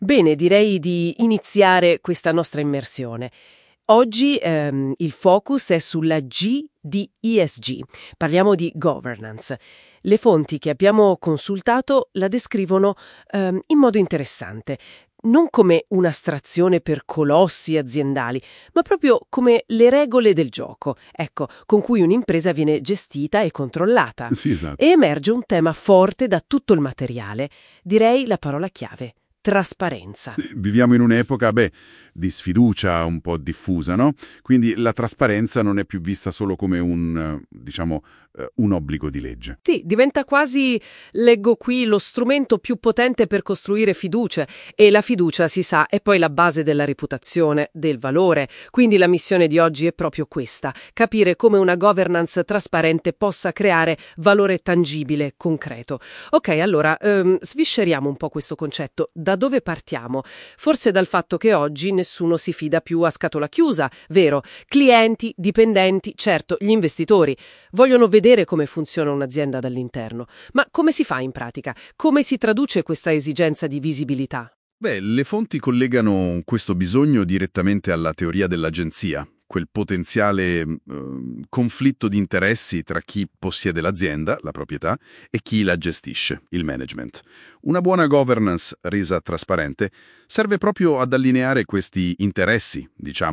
Bene, direi di iniziare questa nostra immersione. Oggi il focus è sulla G di ESG. Parliamo di governance. Le fonti che abbiamo consultato la descrivono in modo interessante, non come un'astrazione per colossi aziendali, ma proprio come le regole del gioco, ecco, con cui un'impresa viene gestita e controllata. Sì, esatto. E emerge un tema forte da tutto il materiale, direi la parola chiave: trasparenza. Viviamo in un'epoca, di sfiducia un po' diffusa, no? Quindi la trasparenza non è più vista solo come un obbligo di legge. Sì, diventa quasi, leggo qui, lo strumento più potente per costruire fiducia, e la fiducia, si sa, è poi la base della reputazione, del valore. Quindi la missione di oggi è proprio questa: capire come una governance trasparente possa creare valore tangibile, concreto. Ok, allora, svisceriamo un po' questo concetto. Da dove partiamo? Forse dal fatto che oggi nessuno si fida più a scatola chiusa, vero? Clienti, dipendenti, certo, gli investitori vogliono vedere come funziona un'azienda dall'interno. Ma come si fa in pratica? Come si traduce questa esigenza di visibilità? Le fonti collegano questo bisogno direttamente alla teoria dell'agenzia, quel potenziale conflitto di interessi tra chi possiede l'azienda, la proprietà, e chi la gestisce, il management. Una buona governance resa trasparente serve proprio ad allineare questi interessi,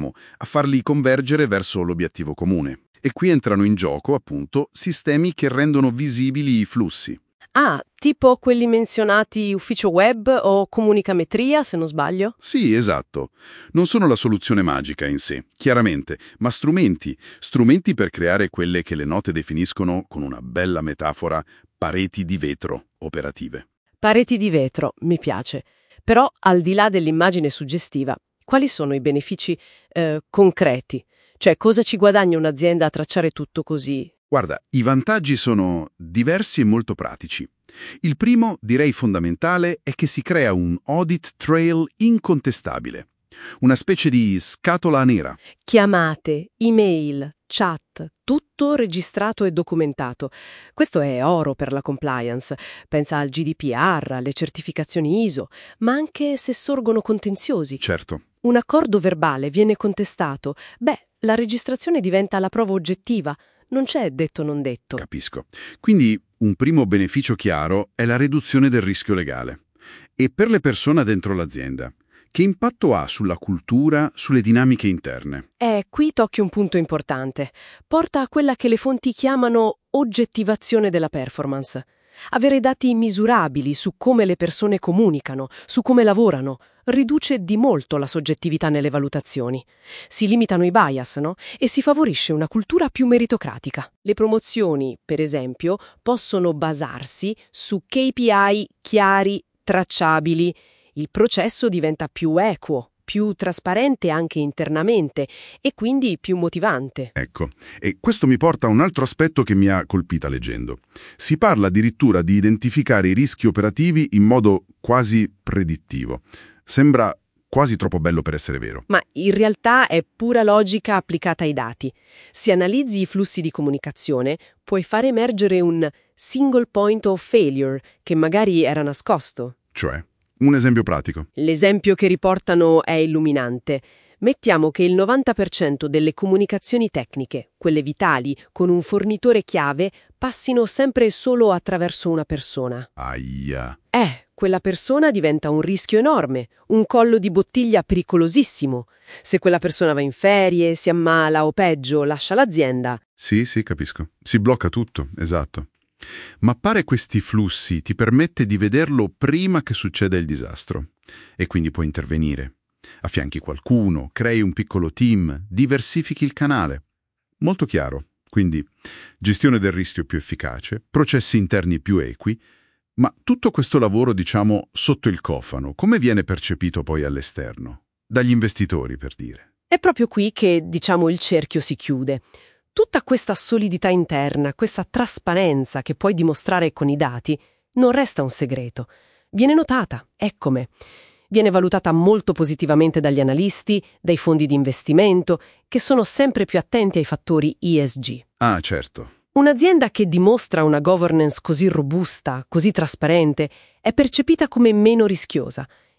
a farli convergere verso l'obiettivo comune. E qui entrano in gioco, appunto, sistemi che rendono visibili i flussi. Ah, tipo quelli menzionati ufficio web o comunicametria, se non sbaglio? Sì, esatto. Non sono la soluzione magica in sé, chiaramente, ma strumenti per creare quelle che le note definiscono, con una bella metafora, pareti di vetro operative. Pareti di vetro, mi piace. Però, al di là dell'immagine suggestiva, quali sono i benefici concreti? Cioè, cosa ci guadagna un'azienda a tracciare tutto così? Guarda, i vantaggi sono diversi e molto pratici. Il primo, direi fondamentale, è che si crea un audit trail incontestabile. Una specie di scatola nera. Chiamate, email, chat, tutto registrato e documentato. Questo è oro per la compliance. Pensa al GDPR, alle certificazioni ISO, ma anche se sorgono contenziosi. Certo. Un accordo verbale viene contestato. La registrazione diventa la prova oggettiva. Non c'è detto non detto. Capisco. Quindi un primo beneficio chiaro è la riduzione del rischio legale. E per le persone dentro l'azienda, che impatto ha sulla cultura, sulle dinamiche interne? Qui tocchi un punto importante. Porta a quella che le fonti chiamano oggettivazione della performance. Avere dati misurabili su come le persone comunicano, su come lavorano, riduce di molto la soggettività nelle valutazioni. Si limitano i bias, no? E si favorisce una cultura più meritocratica. Le promozioni, per esempio, possono basarsi su KPI chiari, tracciabili. Il processo diventa più equo, più trasparente anche internamente e quindi più motivante. Ecco, e questo mi porta a un altro aspetto che mi ha colpita leggendo. Si parla addirittura di identificare i rischi operativi in modo quasi predittivo. Sembra quasi troppo bello per essere vero. Ma in realtà è pura logica applicata ai dati. Se analizzi i flussi di comunicazione, puoi fare emergere un single point of failure che magari era nascosto. Cioè, un esempio pratico. L'esempio che riportano è illuminante. Mettiamo che il 90% delle comunicazioni tecniche, quelle vitali, con un fornitore chiave, passino sempre e solo attraverso una persona. Aia. Quella persona diventa un rischio enorme, un collo di bottiglia pericolosissimo. Se quella persona va in ferie, si ammala o peggio, lascia l'azienda. Sì, capisco. Si blocca tutto, esatto. Mappare questi flussi ti permette di vederlo prima che succeda il disastro. E quindi puoi intervenire. Affianchi qualcuno, crei un piccolo team, diversifichi il canale. Molto chiaro. Quindi, gestione del rischio più efficace, processi interni più equi. Ma tutto questo lavoro, sotto il cofano, come viene percepito poi all'esterno? Dagli investitori, per dire. È proprio qui che, il cerchio si chiude. Tutta questa solidità interna, questa trasparenza che puoi dimostrare con i dati, non resta un segreto. Viene notata, è come. Viene valutata molto positivamente dagli analisti, dai fondi di investimento, che sono sempre più attenti ai fattori ESG. Ah, certo. Un'azienda che dimostra una governance così robusta, così trasparente, è percepita come meno rischiosa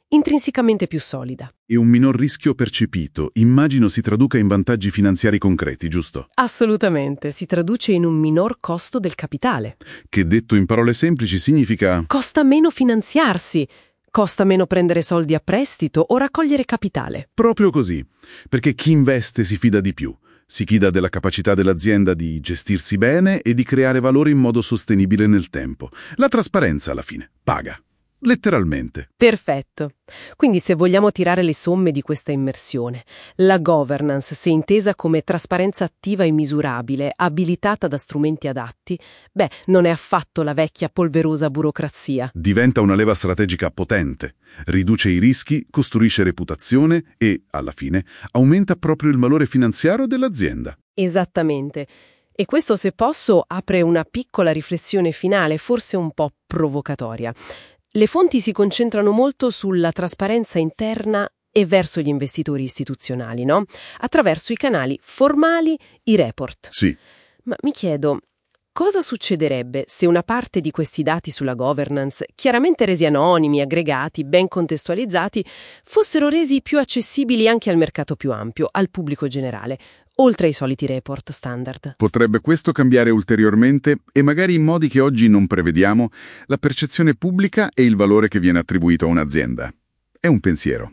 intrinsecamente più solida. E un minor rischio percepito, immagino si traduca in vantaggi finanziari concreti, giusto? Assolutamente, si traduce in un minor costo del capitale. Che detto in parole semplici significa... Costa meno finanziarsi, costa meno prendere soldi a prestito o raccogliere capitale. Proprio così, perché chi investe si fida di più. Si fida della capacità dell'azienda di gestirsi bene e di creare valore in modo sostenibile nel tempo. La trasparenza, alla fine, paga. Letteralmente. Perfetto. Quindi se vogliamo tirare le somme di questa immersione, la governance, se intesa come trasparenza attiva e misurabile, abilitata da strumenti adatti, non è affatto la vecchia polverosa burocrazia. Diventa una leva strategica potente, riduce i rischi, costruisce reputazione e, alla fine, aumenta proprio il valore finanziario dell'azienda. Esattamente. E questo, se posso, apre una piccola riflessione finale, forse un po' provocatoria. Le fonti si concentrano molto sulla trasparenza interna e verso gli investitori istituzionali, no? Attraverso i canali formali, i report. Sì. Ma mi chiedo, cosa succederebbe se una parte di questi dati sulla governance, chiaramente resi anonimi, aggregati, ben contestualizzati, fossero resi più accessibili anche al mercato più ampio, al pubblico generale, oltre ai soliti report standard? Potrebbe questo cambiare ulteriormente, e magari in modi che oggi non prevediamo, la percezione pubblica e il valore che viene attribuito a un'azienda. È un pensiero.